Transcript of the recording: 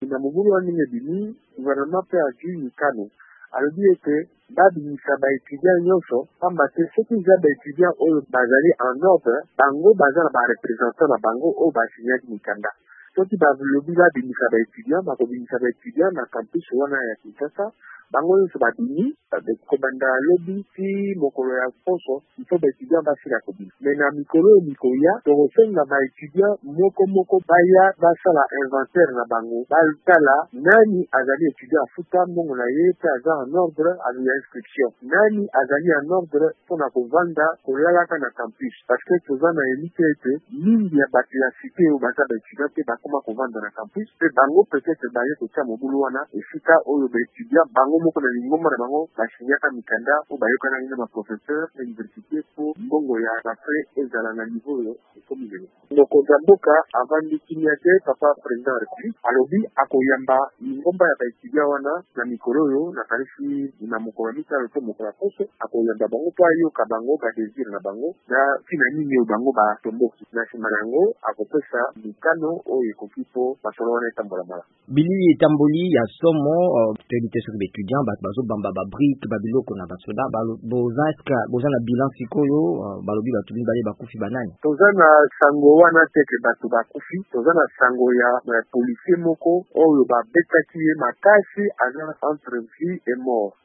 na mobulu wani bini gouvernement pe agi mikano alobi ete babimisa baétudiant nyonso pamba te soki eza baétudiant oyo bazali en ordre bango baza na barepresentant na bango oyo basignaki mikanda soki balobi babimisa baétudiant bakobimisa baétudiant na campus wana ya Kinshasa bango nyonso babimi kobanda lobi ti mokolo ya poso ifo baétudiant basila kobima me na mikolo oyo mikoya tokosenga baétudiant moko baya basala inventaire na bango batala nani azali étudiant afuta mbongo na ye pe aza en ordre ya inscription nani azali en ordre mpona kovanda kolalaka na campus parce que toza na elite ete mingi ya bato ya cité oyo baza baétudiant te bakoma kovanda na campus pe bango peut-être baye kotia mobulu wana esika oyo baétudiant bango moko na lingomba na bango basinyaka mikanda po bayokana na baprofesseur ya université po mbongo ya bafrais ezala na niveau oyo ekomi lelo mokonzi ya mboka avandi kimia te papa président ya république alobi akoyamba lingomba ya baétudiant wana na mikolo oyo na tariki na mokolo ya mitano to mokolo ya poso akoyamba bango po ayoka bango badésir na bango na ntina nini oyo bango batomboki na nsima na yango akopesa mikano oyo ekoki po masolo wana etambola mala bilili etamboli ya somo toyebi te soki baétudiant bato bazobamba babrike babiloko na basoda boza na bilan sikoyo balobi bato mibale bakufi banani toza na sango wana teke bato bakufi toza na sango ya policier moko oyo babetaki ye makasi aza entre vie et mort